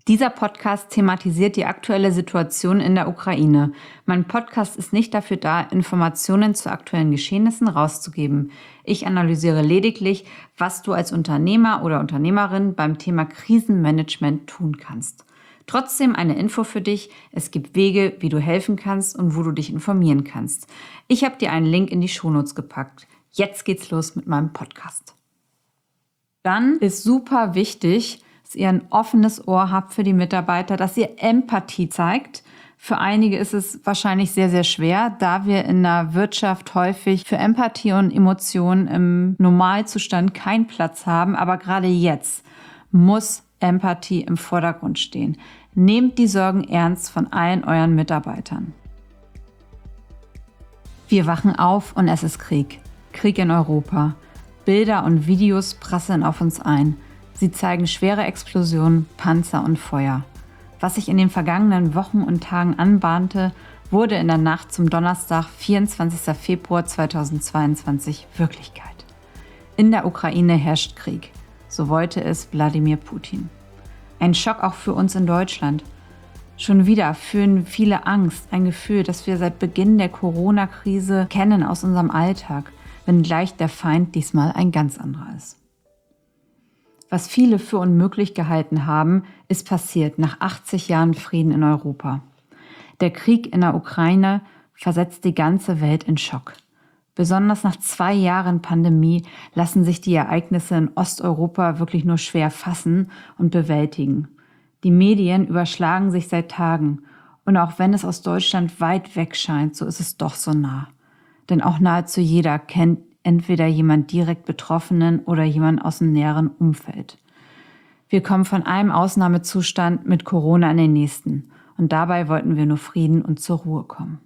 Dieser Podcast thematisiert die aktuelle Situation in der Ukraine. Mein Podcast ist nicht dafür da, Informationen zu aktuellen Geschehnissen rauszugeben. Ich analysiere lediglich, was du als Unternehmer oder Unternehmerin beim Thema Krisenmanagement tun kannst. Trotzdem eine Info für dich: Es gibt Wege, wie du helfen kannst und wo du dich informieren kannst. Ich habe dir einen Link in die Shownotes gepackt. Jetzt geht's los mit meinem Podcast. Dann ist super wichtig, dass ihr ein offenes Ohr habt für die Mitarbeiter, dass ihr Empathie zeigt. Für einige ist es wahrscheinlich sehr, sehr schwer, da wir in der Wirtschaft häufig für Empathie und Emotionen im Normalzustand keinen Platz haben. Aber gerade jetzt muss Empathie im Vordergrund stehen. Nehmt die Sorgen ernst von allen euren Mitarbeitern. Wir wachen auf und es ist Krieg. Krieg in Europa. Bilder und Videos prasseln auf uns ein. Sie zeigen schwere Explosionen, Panzer und Feuer. Was sich in den vergangenen Wochen und Tagen anbahnte, wurde in der Nacht zum Donnerstag, 24. Februar 2022 Wirklichkeit. In der Ukraine herrscht Krieg. So wollte es Wladimir Putin. Ein Schock auch für uns in Deutschland. Schon wieder fühlen viele Angst, ein Gefühl, das wir seit Beginn der Corona-Krise kennen aus unserem Alltag, wenngleich der Feind diesmal ein ganz anderer ist. Was viele für unmöglich gehalten haben, ist passiert nach 80 Jahren Frieden in Europa. Der Krieg in der Ukraine versetzt die ganze Welt in Schock. Besonders nach 2 Jahren Pandemie lassen sich die Ereignisse in Osteuropa wirklich nur schwer fassen und bewältigen. Die Medien überschlagen sich seit Tagen. Und auch wenn es aus Deutschland weit weg scheint, so ist es doch so nah. Denn auch nahezu jeder kennt entweder jemand direkt Betroffenen oder jemand aus dem näheren Umfeld. Wir kommen von einem Ausnahmezustand mit Corona in den nächsten. Und dabei wollten wir nur Frieden und zur Ruhe kommen.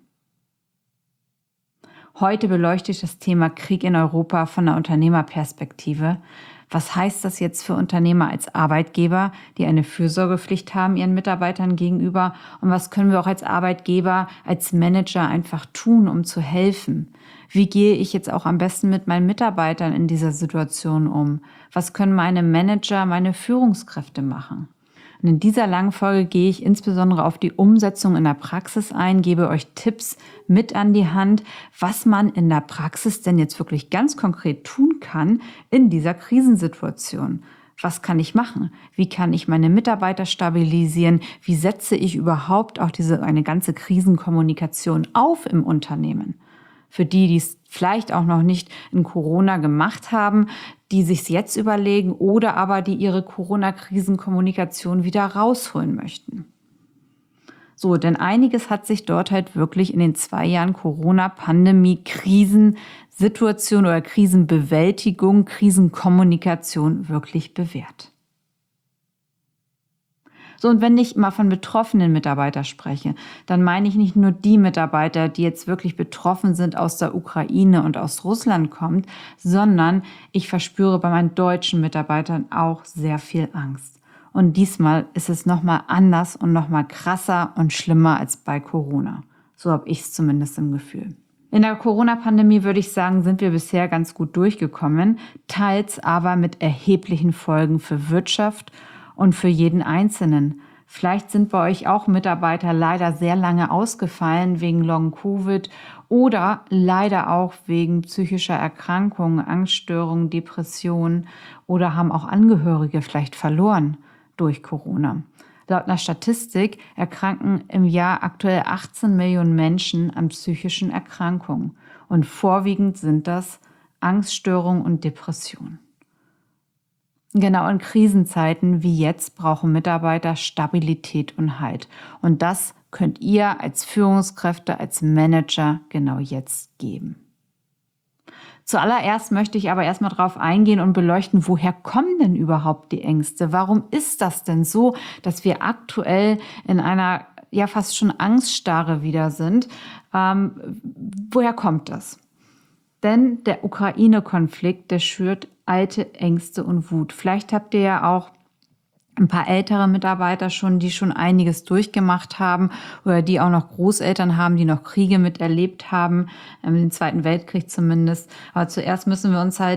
Heute beleuchte ich das Thema Krieg in Europa von der Unternehmerperspektive. Was heißt das jetzt für Unternehmer als Arbeitgeber, die eine Fürsorgepflicht haben ihren Mitarbeitern gegenüber? Und was können wir auch als Arbeitgeber, als Manager einfach tun, um zu helfen? Wie gehe ich jetzt auch am besten mit meinen Mitarbeitern in dieser Situation um? Was können meine Manager, meine Führungskräfte machen? Und in dieser langen Folge gehe ich insbesondere auf die Umsetzung in der Praxis ein, gebe euch Tipps mit an die Hand, was man in der Praxis denn jetzt wirklich ganz konkret tun kann in dieser Krisensituation. Was kann ich machen? Wie kann ich meine Mitarbeiter stabilisieren? Wie setze ich überhaupt auch eine ganze Krisenkommunikation auf im Unternehmen? Für die es vielleicht auch noch nicht in Corona gemacht haben, die sich jetzt überlegen oder aber die ihre Corona-Krisenkommunikation wieder rausholen möchten. So, denn einiges hat sich dort halt wirklich in den 2 Jahren Corona-Pandemie, Krisensituation oder Krisenbewältigung, Krisenkommunikation wirklich bewährt. So, und wenn ich mal von betroffenen Mitarbeitern spreche, dann meine ich nicht nur die Mitarbeiter, die jetzt wirklich betroffen sind, aus der Ukraine und aus Russland kommt, sondern ich verspüre bei meinen deutschen Mitarbeitern auch sehr viel Angst. Und diesmal ist es nochmal anders und nochmal krasser und schlimmer als bei Corona. So habe ich es zumindest im Gefühl. In der Corona-Pandemie, würde ich sagen, sind wir bisher ganz gut durchgekommen, teils aber mit erheblichen Folgen für Wirtschaft und für jeden Einzelnen. Vielleicht sind bei euch auch Mitarbeiter leider sehr lange ausgefallen wegen Long-Covid oder leider auch wegen psychischer Erkrankungen, Angststörungen, Depressionen oder haben auch Angehörige vielleicht verloren durch Corona. Laut einer Statistik erkranken im Jahr aktuell 18 Millionen Menschen an psychischen Erkrankungen. Und vorwiegend sind das Angststörungen und Depressionen. Genau in Krisenzeiten wie jetzt brauchen Mitarbeiter Stabilität und Halt. Und das könnt ihr als Führungskräfte, als Manager genau jetzt geben. Zuallererst möchte ich aber erstmal darauf eingehen und beleuchten, woher kommen denn überhaupt die Ängste? Warum ist das denn so, dass wir aktuell in einer ja fast schon Angststarre wieder sind? Woher kommt das? Denn der Ukraine-Konflikt, der schürt alte Ängste und Wut. Vielleicht habt ihr ja auch ein paar ältere Mitarbeiter schon, die schon einiges durchgemacht haben oder die auch noch Großeltern haben, die noch Kriege miterlebt haben, den Zweiten Weltkrieg zumindest. Aber zuerst müssen wir uns halt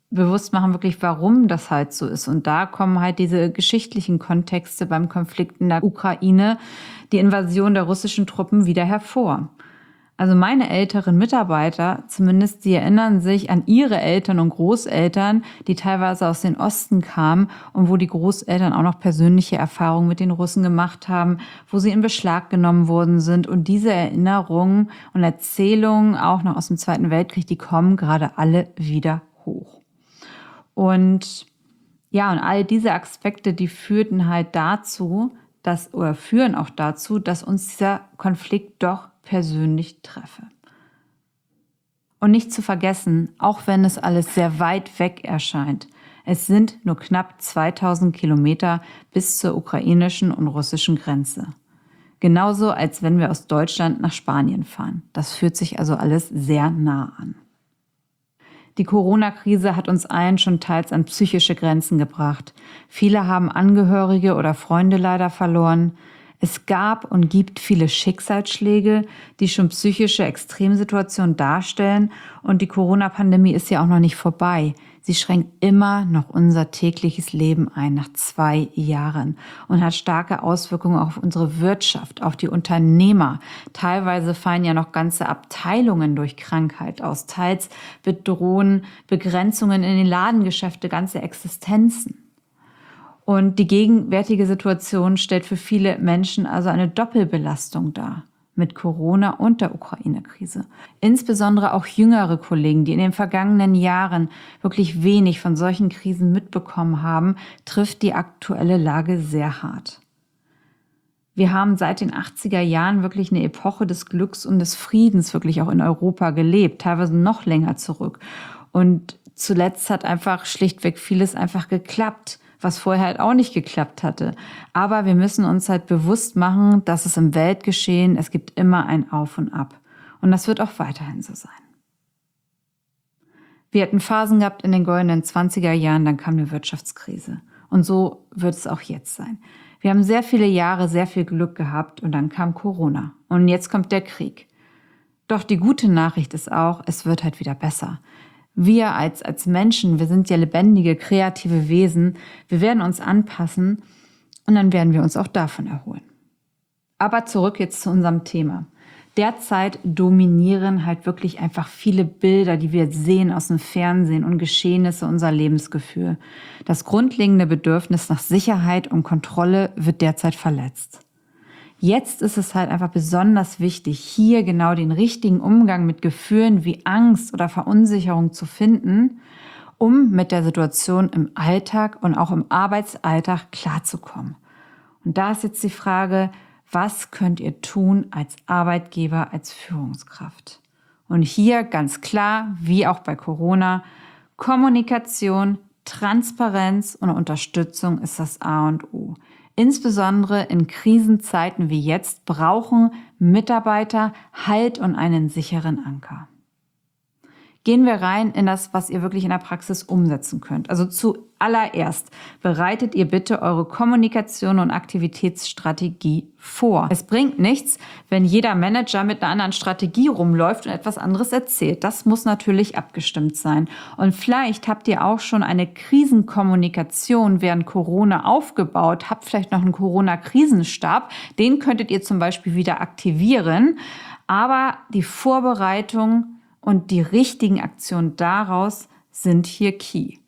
bewusst machen, wirklich, warum das halt so ist. Und da kommen halt diese geschichtlichen Kontexte beim Konflikt in der Ukraine, die Invasion der russischen Truppen wieder hervor. Also meine älteren Mitarbeiter, zumindest, die erinnern sich an ihre Eltern und Großeltern, die teilweise aus dem Osten kamen und wo die Großeltern auch noch persönliche Erfahrungen mit den Russen gemacht haben, wo sie in Beschlag genommen worden sind. Und diese Erinnerungen und Erzählungen, auch noch aus dem Zweiten Weltkrieg, die kommen gerade alle wieder hoch. Und ja, und all diese Aspekte, die führen auch dazu, dass uns dieser Konflikt doch persönlich treffe. Und nicht zu vergessen, auch wenn es alles sehr weit weg erscheint, es sind nur knapp 2000 Kilometer bis zur ukrainischen und russischen Grenze. Genauso, als wenn wir aus Deutschland nach Spanien fahren. Das fühlt sich also alles sehr nah an. Die Corona-Krise hat uns allen schon teils an psychische Grenzen gebracht. Viele haben Angehörige oder Freunde leider verloren. Es gab und gibt viele Schicksalsschläge, die schon psychische Extremsituationen darstellen. Und die Corona-Pandemie ist ja auch noch nicht vorbei. Sie schränkt immer noch unser tägliches Leben ein nach 2 Jahren und hat starke Auswirkungen auf unsere Wirtschaft, auf die Unternehmer. Teilweise fallen ja noch ganze Abteilungen durch Krankheit aus. Teils bedrohen Begrenzungen in den Ladengeschäfte ganze Existenzen. Und die gegenwärtige Situation stellt für viele Menschen also eine Doppelbelastung dar mit Corona und der Ukraine-Krise. Insbesondere auch jüngere Kollegen, die in den vergangenen Jahren wirklich wenig von solchen Krisen mitbekommen haben, trifft die aktuelle Lage sehr hart. Wir haben seit den 80er Jahren wirklich eine Epoche des Glücks und des Friedens wirklich auch in Europa gelebt, teilweise noch länger zurück. Und zuletzt hat einfach schlichtweg vieles einfach geklappt, was vorher halt auch nicht geklappt hatte. Aber wir müssen uns halt bewusst machen, dass es im Weltgeschehen, es gibt immer ein Auf und Ab. Und das wird auch weiterhin so sein. Wir hatten Phasen gehabt in den goldenen 20er Jahren, dann kam eine Wirtschaftskrise. Und so wird es auch jetzt sein. Wir haben sehr viele Jahre sehr viel Glück gehabt und dann kam Corona. Und jetzt kommt der Krieg. Doch die gute Nachricht ist auch, es wird halt wieder besser. Wir als Menschen, wir sind ja lebendige, kreative Wesen, wir werden uns anpassen und dann werden wir uns auch davon erholen. Aber zurück jetzt zu unserem Thema. Derzeit dominieren halt wirklich einfach viele Bilder, die wir sehen aus dem Fernsehen und Geschehnisse unser Lebensgefühl. Das grundlegende Bedürfnis nach Sicherheit und Kontrolle wird derzeit verletzt. Jetzt ist es halt einfach besonders wichtig, hier genau den richtigen Umgang mit Gefühlen wie Angst oder Verunsicherung zu finden, um mit der Situation im Alltag und auch im Arbeitsalltag klarzukommen. Und da ist jetzt die Frage, was könnt ihr tun als Arbeitgeber, als Führungskraft? Und hier ganz klar, wie auch bei Corona, Kommunikation, Transparenz und Unterstützung ist das A und O. Insbesondere in Krisenzeiten wie jetzt brauchen Mitarbeiter Halt und einen sicheren Anker. Gehen wir rein in das, was ihr wirklich in der Praxis umsetzen könnt. Also zuallererst bereitet ihr bitte eure Kommunikation und Aktivitätsstrategie vor. Es bringt nichts, wenn jeder Manager mit einer anderen Strategie rumläuft und etwas anderes erzählt. Das muss natürlich abgestimmt sein. Und vielleicht habt ihr auch schon eine Krisenkommunikation während Corona aufgebaut, habt vielleicht noch einen Corona-Krisenstab. Den könntet ihr zum Beispiel wieder aktivieren. Aber die Vorbereitung und die richtigen Aktionen daraus sind hier key.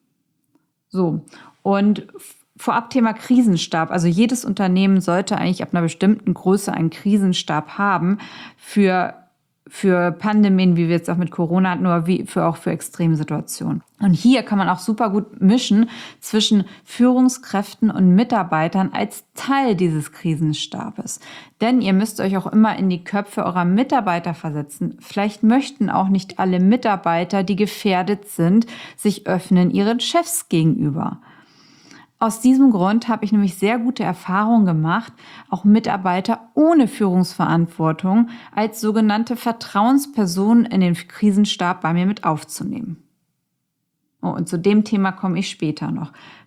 So, und vorab Thema Krisenstab. Also jedes Unternehmen sollte eigentlich ab einer bestimmten Größe einen Krisenstab haben für Pandemien, wie wir jetzt auch mit Corona hatten, oder auch für Extremsituationen. Und hier kann man auch super gut mischen zwischen Führungskräften und Mitarbeitern als Teil dieses Krisenstabes. Denn ihr müsst euch auch immer in die Köpfe eurer Mitarbeiter versetzen. Vielleicht möchten auch nicht alle Mitarbeiter, die gefährdet sind, sich öffnen ihren Chefs gegenüber. Aus diesem Grund habe ich nämlich sehr gute Erfahrungen gemacht, auch Mitarbeiter ohne Führungsverantwortung als sogenannte Vertrauenspersonen in den Krisenstab bei mir mit aufzunehmen. Oh, und zu dem Thema komme ich später noch.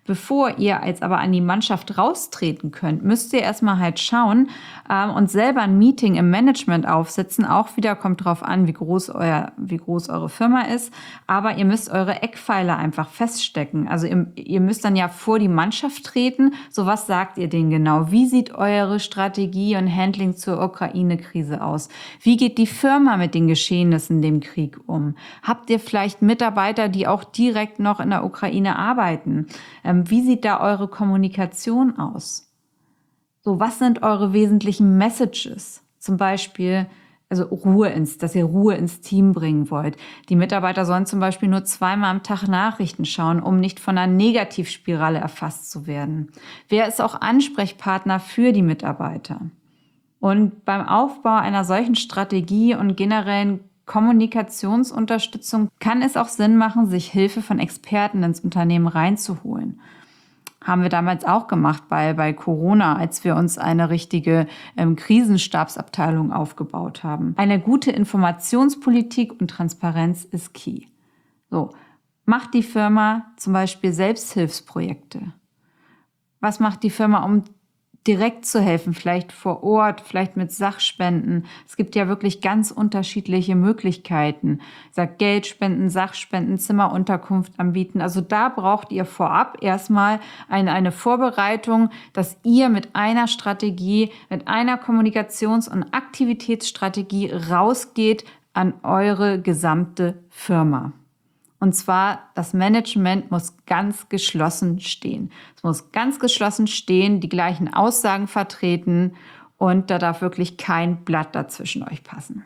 Bevor ihr jetzt aber an die Mannschaft raustreten könnt, müsst ihr erstmal halt schauen und selber ein Meeting im Management aufsetzen. Auch wieder kommt drauf an, wie groß eure Firma ist. Aber ihr müsst eure Eckpfeiler einfach feststecken. Also ihr müsst dann ja vor die Mannschaft treten. So, was sagt ihr denen genau? Wie sieht eure Strategie und Handling zur Ukraine-Krise aus? Wie geht die Firma mit den Geschehnissen dem Krieg um? Habt ihr vielleicht Mitarbeiter, die auch direkt noch in der Ukraine arbeiten? Wie sieht da eure Kommunikation aus? So, was sind eure wesentlichen Messages? Zum Beispiel, also dass ihr Ruhe ins Team bringen wollt. Die Mitarbeiter sollen zum Beispiel nur 2-mal am Tag Nachrichten schauen, um nicht von einer Negativspirale erfasst zu werden. Wer ist auch Ansprechpartner für die Mitarbeiter? Und beim Aufbau einer solchen Strategie und generellen Kommunikationsunterstützung kann es auch Sinn machen, sich Hilfe von Experten ins Unternehmen reinzuholen. Haben wir damals auch gemacht bei Corona, als wir uns eine richtige Krisenstabsabteilung aufgebaut haben. Eine gute Informationspolitik und Transparenz ist key. So, macht die Firma zum Beispiel Selbsthilfsprojekte? Was macht die Firma, um direkt zu helfen, vielleicht vor Ort, vielleicht mit Sachspenden? Es gibt ja wirklich ganz unterschiedliche Möglichkeiten. Ich sage Geldspenden, Sachspenden, Zimmerunterkunft anbieten. Also da braucht ihr vorab erstmal eine Vorbereitung, dass ihr mit einer Strategie, mit einer Kommunikations- und Aktivitätsstrategie rausgeht an eure gesamte Firma. Und zwar, das Management muss ganz geschlossen stehen. Es muss ganz geschlossen stehen, die gleichen Aussagen vertreten und da darf wirklich kein Blatt dazwischen euch passen.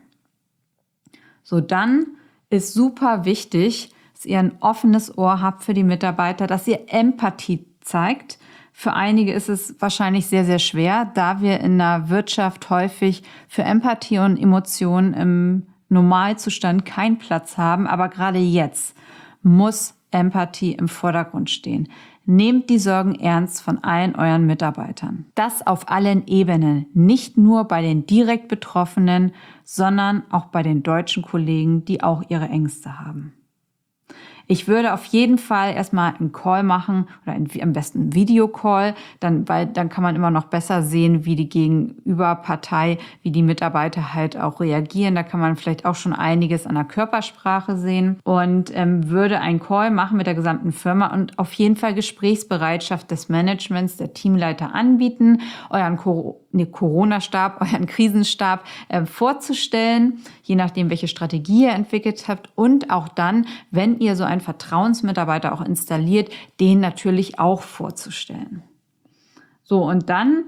So, dann ist super wichtig, dass ihr ein offenes Ohr habt für die Mitarbeiter, dass ihr Empathie zeigt. Für einige ist es wahrscheinlich sehr, sehr schwer, da wir in der Wirtschaft häufig für Empathie und Emotionen im Normalzustand keinen Platz haben, aber gerade jetzt muss Empathie im Vordergrund stehen. Nehmt die Sorgen ernst von allen euren Mitarbeitern. Das auf allen Ebenen, nicht nur bei den direkt Betroffenen, sondern auch bei den deutschen Kollegen, die auch ihre Ängste haben. Ich würde auf jeden Fall erstmal einen Call machen oder am besten einen Videocall, weil dann kann man immer noch besser sehen, wie die Gegenüberpartei, wie die Mitarbeiter halt auch reagieren. Da kann man vielleicht auch schon einiges an der Körpersprache sehen und würde einen Call machen mit der gesamten Firma und auf jeden Fall Gesprächsbereitschaft des Managements, der Teamleiter anbieten, euren Corona-Stab, euren Krisenstab vorzustellen, je nachdem, welche Strategie ihr entwickelt habt und auch dann, wenn ihr so einen Vertrauensmitarbeiter auch installiert, den natürlich auch vorzustellen. So, und dann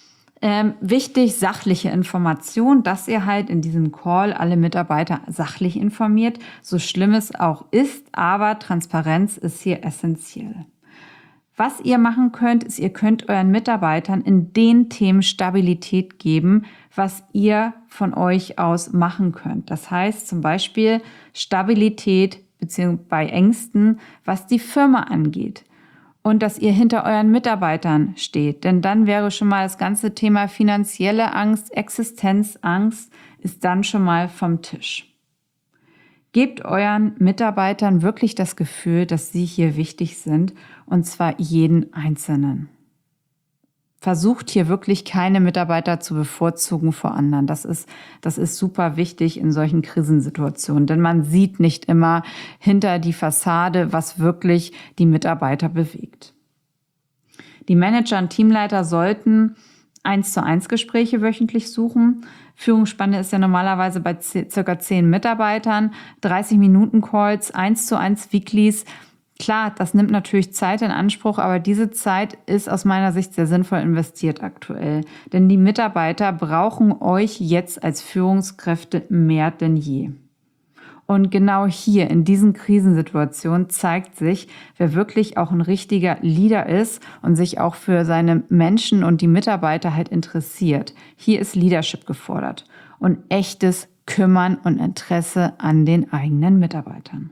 wichtig, sachliche Information, dass ihr halt in diesem Call alle Mitarbeiter sachlich informiert, so schlimm es auch ist, aber Transparenz ist hier essentiell. Was ihr machen könnt, ist, ihr könnt euren Mitarbeitern in den Themen Stabilität geben, was ihr von euch aus machen könnt. Das heißt zum Beispiel Stabilität beziehungsweise bei Ängsten, was die Firma angeht. Und dass ihr hinter euren Mitarbeitern steht. Denn dann wäre schon mal das ganze Thema finanzielle Angst, Existenzangst ist dann schon mal vom Tisch. Gebt euren Mitarbeitern wirklich das Gefühl, dass sie hier wichtig sind, und zwar jeden Einzelnen. Versucht hier wirklich keine Mitarbeiter zu bevorzugen vor anderen. Das ist super wichtig in solchen Krisensituationen, denn man sieht nicht immer hinter die Fassade, was wirklich die Mitarbeiter bewegt. Die Manager und Teamleiter sollten 1:1 Gespräche wöchentlich suchen. Führungsspanne ist ja normalerweise bei ca. 10 Mitarbeitern, 30-Minuten-Calls, 1:1 Weeklies. Klar, das nimmt natürlich Zeit in Anspruch, aber diese Zeit ist aus meiner Sicht sehr sinnvoll investiert aktuell. Denn die Mitarbeiter brauchen euch jetzt als Führungskräfte mehr denn je. Und genau hier in diesen Krisensituationen zeigt sich, wer wirklich auch ein richtiger Leader ist und sich auch für seine Menschen und die Mitarbeiter halt interessiert. Hier ist Leadership gefordert und echtes Kümmern und Interesse an den eigenen Mitarbeitern.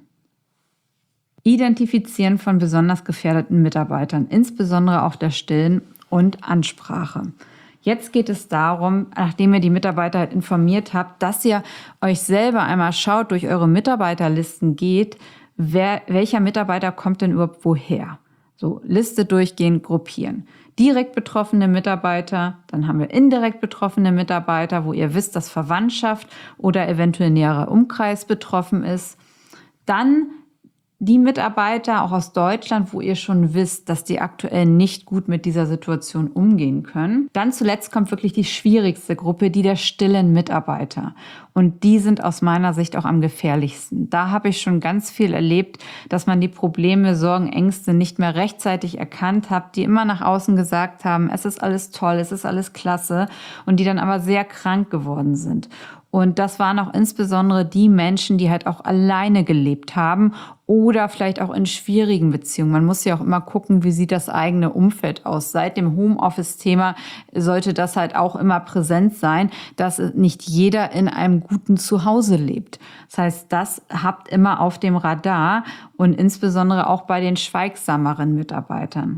Identifizieren von besonders gefährdeten Mitarbeitern, insbesondere auch der Stillen und Ansprache. Jetzt geht es darum, nachdem ihr die Mitarbeiter halt informiert habt, dass ihr euch selber einmal schaut, durch eure Mitarbeiterlisten geht, welcher Mitarbeiter kommt denn überhaupt woher? So, Liste durchgehen, gruppieren. Direkt betroffene Mitarbeiter, dann haben wir indirekt betroffene Mitarbeiter, wo ihr wisst, dass Verwandtschaft oder eventuell näherer Umkreis betroffen ist. Dann die Mitarbeiter auch aus Deutschland, wo ihr schon wisst, dass die aktuell nicht gut mit dieser Situation umgehen können. Dann zuletzt kommt wirklich die schwierigste Gruppe, die der stillen Mitarbeiter. Und die sind aus meiner Sicht auch am gefährlichsten. Da habe ich schon ganz viel erlebt, dass man die Probleme, Sorgen, Ängste nicht mehr rechtzeitig erkannt hat, die immer nach außen gesagt haben, es ist alles toll, es ist alles klasse und die dann aber sehr krank geworden sind. Und das waren auch insbesondere die Menschen, die halt auch alleine gelebt haben oder vielleicht auch in schwierigen Beziehungen. Man muss ja auch immer gucken, wie sieht das eigene Umfeld aus. Seit dem Homeoffice-Thema sollte das halt auch immer präsent sein, dass nicht jeder in einem guten Zuhause lebt. Das heißt, das habt immer auf dem Radar und insbesondere auch bei den schweigsameren Mitarbeitern.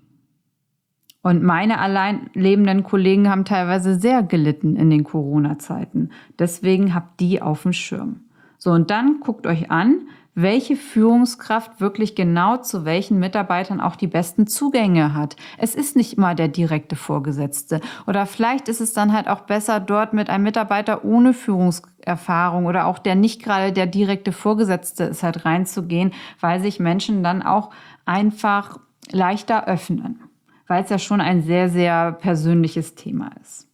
Und meine allein lebenden Kollegen haben teilweise sehr gelitten in den Corona-Zeiten. Deswegen habt die auf dem Schirm. So, und dann guckt euch an, welche Führungskraft wirklich genau zu welchen Mitarbeitern auch die besten Zugänge hat. Es ist nicht immer der direkte Vorgesetzte. Oder vielleicht ist es dann halt auch besser, dort mit einem Mitarbeiter ohne Führungserfahrung oder auch der nicht gerade der direkte Vorgesetzte ist, halt reinzugehen, weil sich Menschen dann auch einfach leichter öffnen. Weil es ja schon ein sehr, sehr persönliches Thema ist.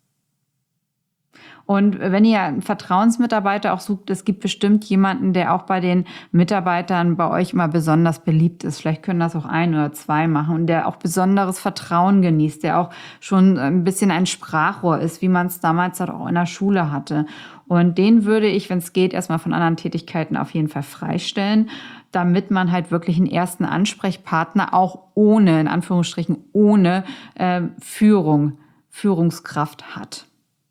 Und wenn ihr einen Vertrauensmitarbeiter auch sucht, es gibt bestimmt jemanden, der auch bei den Mitarbeitern bei euch immer besonders beliebt ist. Vielleicht können das auch 1 oder 2 machen und der auch besonderes Vertrauen genießt, der auch schon ein bisschen ein Sprachrohr ist, wie man es damals halt auch in der Schule hatte. Und den würde ich, wenn es geht, erstmal von anderen Tätigkeiten auf jeden Fall freistellen, damit man halt wirklich einen ersten Ansprechpartner auch ohne, in Anführungsstrichen, ohne Führungskraft hat.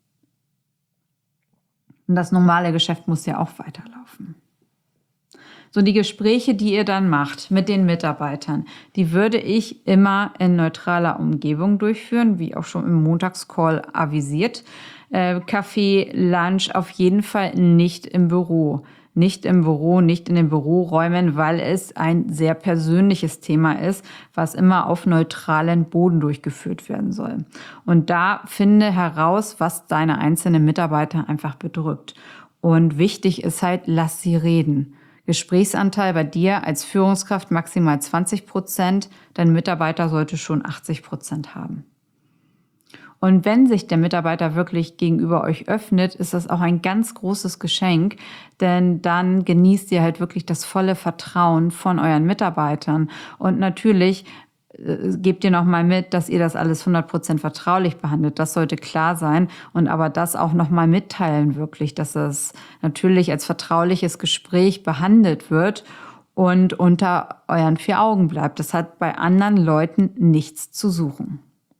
Und das normale Geschäft muss ja auch weiterlaufen. So, die Gespräche, die ihr dann macht mit den Mitarbeitern, die würde ich immer in neutraler Umgebung durchführen, wie auch schon im Montagscall avisiert. Kaffee, Lunch auf jeden Fall nicht im Büro. Nicht im Büro, nicht in den Büroräumen, weil es ein sehr persönliches Thema ist, was immer auf neutralen Boden durchgeführt werden soll. Und da finde heraus, was deine einzelnen Mitarbeiter einfach bedrückt. Und wichtig ist halt, lass sie reden. Gesprächsanteil bei dir als Führungskraft maximal 20%, dein Mitarbeiter sollte schon 80% haben. Und wenn sich der Mitarbeiter wirklich gegenüber euch öffnet, ist das auch ein ganz großes Geschenk, denn dann genießt ihr halt wirklich das volle Vertrauen von euren Mitarbeitern. Und natürlich gebt ihr nochmal mit, dass ihr das alles 100% vertraulich behandelt. Das sollte klar sein und aber das auch nochmal mitteilen wirklich, dass es natürlich als vertrauliches Gespräch behandelt wird und unter euren 4 Augen bleibt. Das hat bei anderen Leuten nichts zu suchen.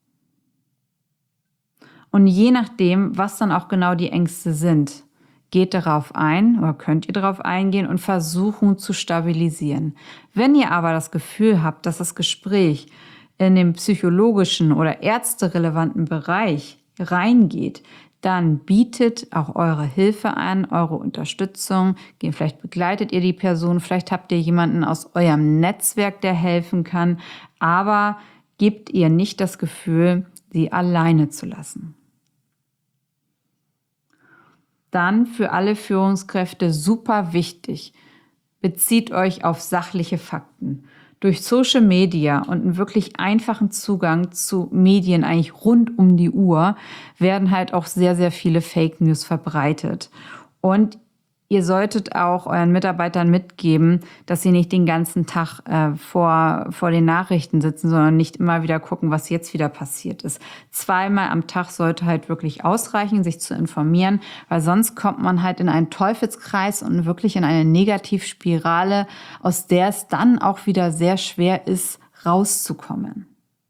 Und je nachdem, was dann auch genau die Ängste sind, geht darauf ein oder könnt ihr darauf eingehen und versuchen zu stabilisieren. Wenn ihr aber das Gefühl habt, dass das Gespräch in den psychologischen oder ärzterelevanten Bereich reingeht, dann bietet auch eure Hilfe an, eure Unterstützung. Vielleicht begleitet ihr die Person, vielleicht habt ihr jemanden aus eurem Netzwerk, der helfen kann, aber gebt ihr nicht das Gefühl, sie alleine zu lassen. Dann für alle Führungskräfte super wichtig, bezieht euch auf sachliche Fakten. Durch Social Media und einen wirklich einfachen Zugang zu Medien eigentlich rund um die Uhr werden halt auch sehr, sehr viele Fake News verbreitet. Und ihr solltet auch euren Mitarbeitern mitgeben, dass sie nicht den ganzen Tag vor den Nachrichten sitzen, sondern nicht immer wieder gucken, was jetzt wieder passiert ist. 2-mal am Tag sollte halt wirklich ausreichen, sich zu informieren, weil sonst kommt man halt in einen Teufelskreis und wirklich in eine Negativspirale, aus der es dann auch wieder sehr schwer ist, rauszukommen.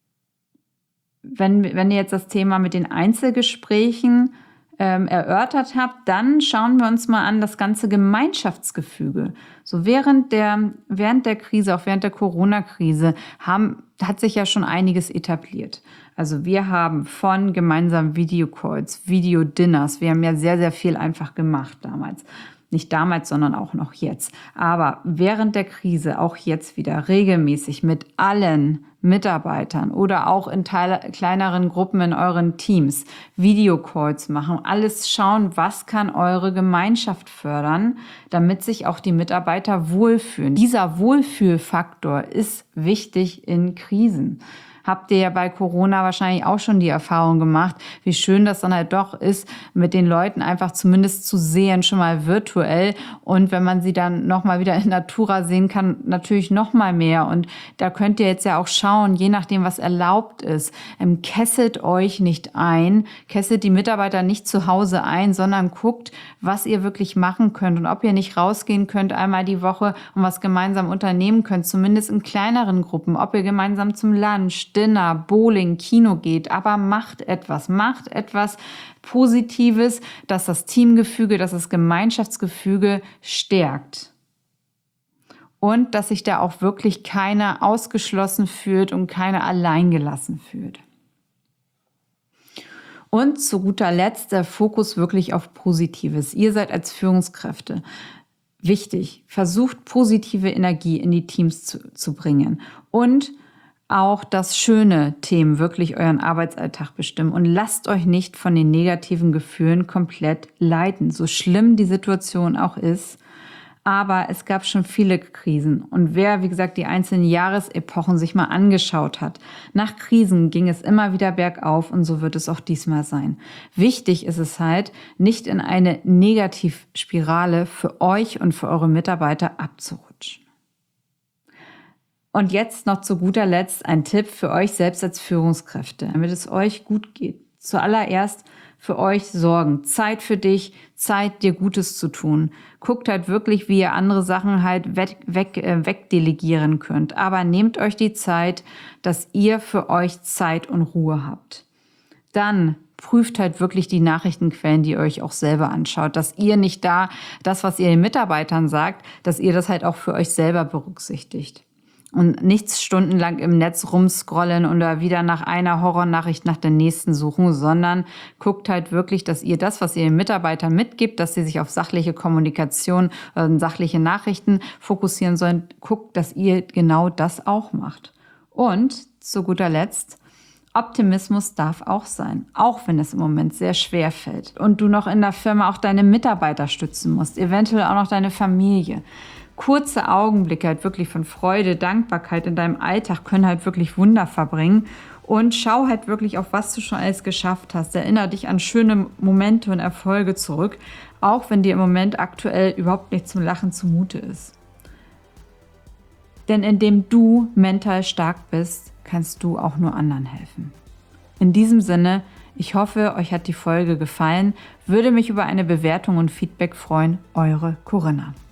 Wenn ihr jetzt das Thema mit den Einzelgesprächen erörtert habt, dann schauen wir uns mal an das ganze Gemeinschaftsgefüge. So während der Krise, auch während der Corona-Krise, hat sich ja schon einiges etabliert. Also wir haben von gemeinsamen Videocalls, Videodinners, wir haben ja sehr, sehr viel einfach gemacht damals. Nicht damals, sondern auch noch jetzt. Aber während der Krise, auch jetzt wieder regelmäßig mit allen Mitarbeitern oder auch in kleineren Gruppen in euren Teams Videocalls machen, alles schauen, was kann eure Gemeinschaft fördern, damit sich auch die Mitarbeiter wohlfühlen. Dieser Wohlfühlfaktor ist wichtig in Krisen. Habt ihr ja bei Corona wahrscheinlich auch schon die Erfahrung gemacht, wie schön das dann halt doch ist, mit den Leuten einfach zumindest zu sehen, schon mal virtuell. Und wenn man sie dann nochmal wieder in Natura sehen kann, natürlich nochmal mehr. Und da könnt ihr jetzt ja auch schauen, je nachdem, was erlaubt ist. Kesselt euch nicht ein, kesselt die Mitarbeiter nicht zu Hause ein, sondern guckt, was ihr wirklich machen könnt und ob ihr nicht rausgehen könnt einmal die Woche und was gemeinsam unternehmen könnt, zumindest in kleineren Gruppen, ob ihr gemeinsam zum Lunch, Dinner, Bowling, Kino geht, aber macht etwas Positives, dass das Teamgefüge, dass das Gemeinschaftsgefüge stärkt. Und dass sich da auch wirklich keiner ausgeschlossen fühlt und keiner alleingelassen fühlt. Und zu guter Letzt der Fokus wirklich auf Positives. Ihr seid als Führungskräfte wichtig. Versucht positive Energie in die Teams zu bringen und auch das schöne Themen wirklich euren Arbeitsalltag bestimmen und lasst euch nicht von den negativen Gefühlen komplett leiten, so schlimm die Situation auch ist. Aber es gab schon viele Krisen und wer, wie gesagt, die einzelnen Jahresepochen sich mal angeschaut hat, nach Krisen ging es immer wieder bergauf und so wird es auch diesmal sein. Wichtig ist es halt, nicht in eine Negativspirale für euch und für eure Mitarbeiter abzurutschen. Und jetzt noch zu guter Letzt ein Tipp für euch selbst als Führungskräfte, damit es euch gut geht. Zuallererst für euch sorgen. Zeit für dich, Zeit, dir Gutes zu tun. Guckt halt wirklich, wie ihr andere Sachen halt wegdelegieren könnt. Aber nehmt euch die Zeit, dass ihr für euch Zeit und Ruhe habt. Dann prüft halt wirklich die Nachrichtenquellen, die ihr euch auch selber anschaut. Dass ihr nicht das, was ihr den Mitarbeitern sagt, dass ihr das halt auch für euch selber berücksichtigt. Und nichts stundenlang im Netz rumscrollen oder wieder nach einer Horrornachricht nach der nächsten suchen, sondern guckt halt wirklich, dass ihr das, was ihr den Mitarbeitern mitgibt, dass sie sich auf sachliche Kommunikation, sachliche Nachrichten fokussieren sollen, guckt, dass ihr genau das auch macht. Und zu guter Letzt, Optimismus darf auch sein, auch wenn es im Moment sehr schwer fällt und du noch in der Firma auch deine Mitarbeiter stützen musst, eventuell auch noch deine Familie. Kurze Augenblicke halt wirklich von Freude, Dankbarkeit in deinem Alltag können halt wirklich Wunder verbringen und schau halt wirklich auf, was du schon alles geschafft hast. Erinnere dich an schöne Momente und Erfolge zurück, auch wenn dir im Moment aktuell überhaupt nicht zum Lachen zumute ist. Denn indem du mental stark bist, kannst du auch nur anderen helfen. In diesem Sinne, ich hoffe, euch hat die Folge gefallen, würde mich über eine Bewertung und Feedback freuen. Eure Corinna.